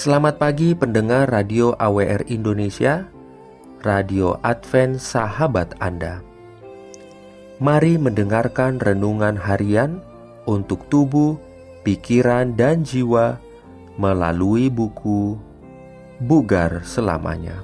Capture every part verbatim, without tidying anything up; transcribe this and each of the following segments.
Selamat pagi pendengar Radio A W R Indonesia, Radio Advent Sahabat Anda. Mari mendengarkan renungan harian untuk tubuh, pikiran, dan jiwa melalui buku Bugar Selamanya.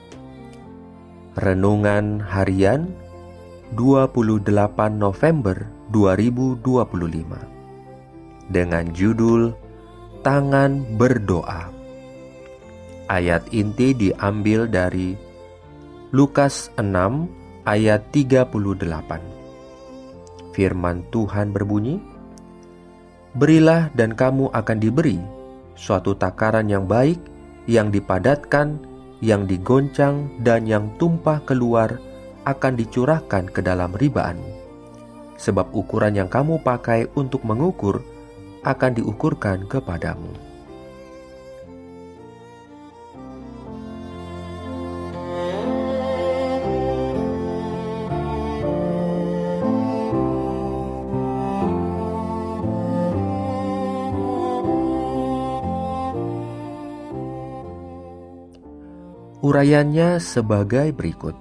Renungan harian dua puluh delapan November dua ribu dua puluh lima dengan judul Tangan Berdoa. Ayat inti diambil dari Lukas enam ayat tiga puluh delapan. Firman Tuhan berbunyi, "Berilah dan kamu akan diberi, suatu takaran yang baik, yang dipadatkan, yang digoncang, dan yang tumpah keluar akan dicurahkan ke dalam ribaanmu. Sebab ukuran yang kamu pakai untuk mengukur akan diukurkan kepadamu." Urayanya sebagai berikut.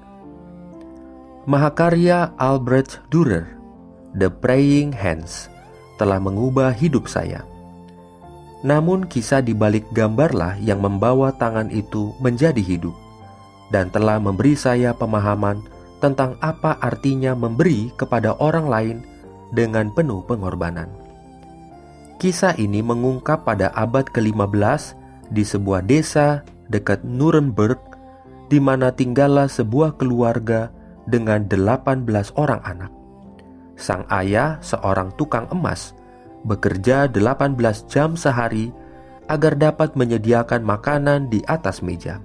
Mahakarya Albert Dürer, The Praying Hands, telah mengubah hidup saya. Namun kisah di balik gambarlah yang membawa tangan itu menjadi hidup, dan telah memberi saya pemahaman tentang apa artinya memberi kepada orang lain dengan penuh pengorbanan. Kisah ini mengungkap pada abad kelima belas di sebuah desa dekat Nuremberg, di mana tinggallah sebuah keluarga dengan delapan belas orang anak. Sang ayah, seorang tukang emas, bekerja delapan belas jam sehari agar dapat menyediakan makanan di atas meja.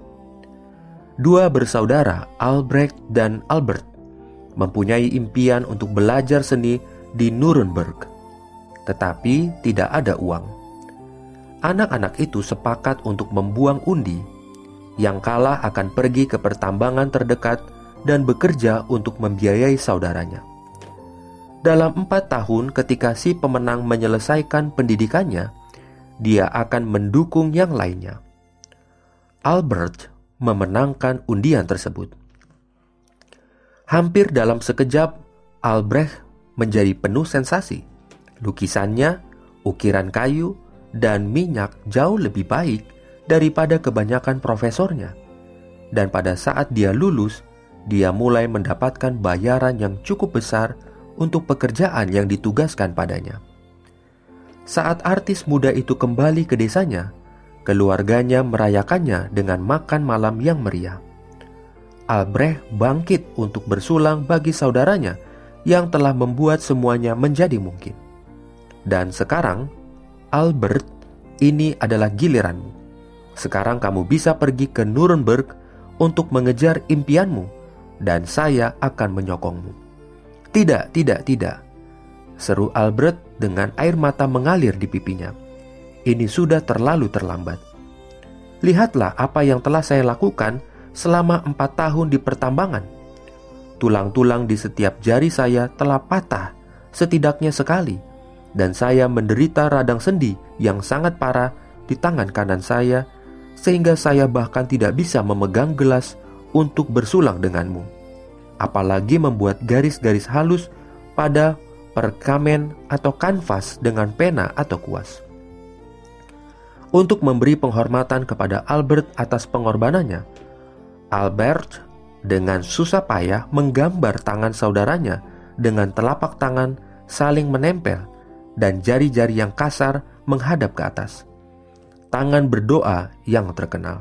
Dua bersaudara, Albrecht dan Albert, mempunyai impian untuk belajar seni di Nuremberg, tetapi tidak ada uang. Anak-anak itu sepakat untuk membuang undi. Yang kalah akan pergi ke pertambangan terdekat dan bekerja untuk membiayai saudaranya. Dalam empat tahun ketika si pemenang menyelesaikan pendidikannya, dia akan mendukung yang lainnya. Albert memenangkan undian tersebut. Hampir dalam sekejap, Albrecht menjadi penuh sensasi. Lukisannya, ukiran kayu, dan minyak jauh lebih baik daripada kebanyakan profesornya. Dan pada saat dia lulus, dia mulai mendapatkan bayaran yang cukup besar untuk pekerjaan yang ditugaskan padanya. Saat artis muda itu kembali ke desanya, keluarganya merayakannya dengan makan malam yang meriah. Albrecht bangkit untuk bersulang bagi saudaranya yang telah membuat semuanya menjadi mungkin. Dan sekarang, Albert, ini adalah giliranmu. Sekarang kamu bisa pergi ke Nuremberg untuk mengejar impianmu, dan saya akan menyokongmu." "Tidak, tidak, tidak," seru Albert dengan air mata mengalir di pipinya. "Ini sudah terlalu terlambat. Lihatlah apa yang telah saya lakukan selama empat tahun di pertambangan. Tulang-tulang di setiap jari saya telah patah setidaknya sekali, dan saya menderita radang sendi yang sangat parah di tangan kanan saya, sehingga saya bahkan tidak bisa memegang gelas untuk bersulang denganmu, apalagi membuat garis-garis halus pada perkamen atau kanvas dengan pena atau kuas." Untuk memberi penghormatan kepada Albert atas pengorbanannya, Albert dengan susah payah menggambar tangan saudaranya dengan telapak tangan saling menempel dan jari-jari yang kasar menghadap ke atas. Tangan berdoa yang terkenal.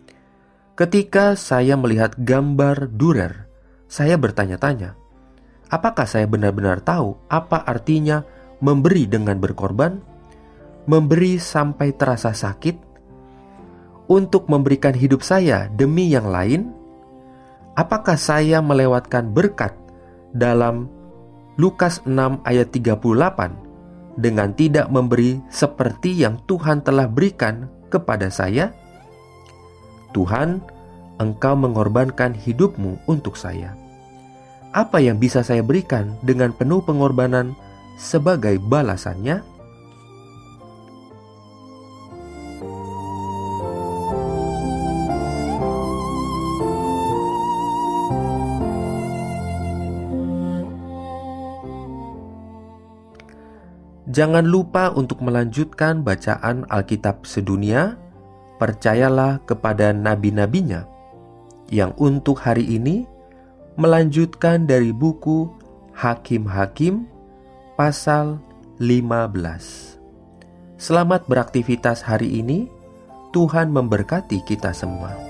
Ketika saya melihat gambar Dürer, saya bertanya-tanya, apakah saya benar-benar tahu apa artinya memberi dengan berkorban? Memberi sampai terasa sakit? Untuk memberikan hidup saya demi yang lain? Apakah saya melewatkan berkat dalam Lukas enam ayat tiga puluh delapan dengan tidak memberi seperti yang Tuhan telah berikan kepada saya? "Tuhan, Engkau mengorbankan hidupmu untuk saya. Apa yang bisa saya berikan dengan penuh pengorbanan sebagai balasannya?" Jangan lupa untuk melanjutkan bacaan Alkitab sedunia. Percayalah kepada nabi-nabinya yang untuk hari ini melanjutkan dari buku Hakim-Hakim pasal lima belas. Selamat beraktivitas hari ini. Tuhan memberkati kita semua.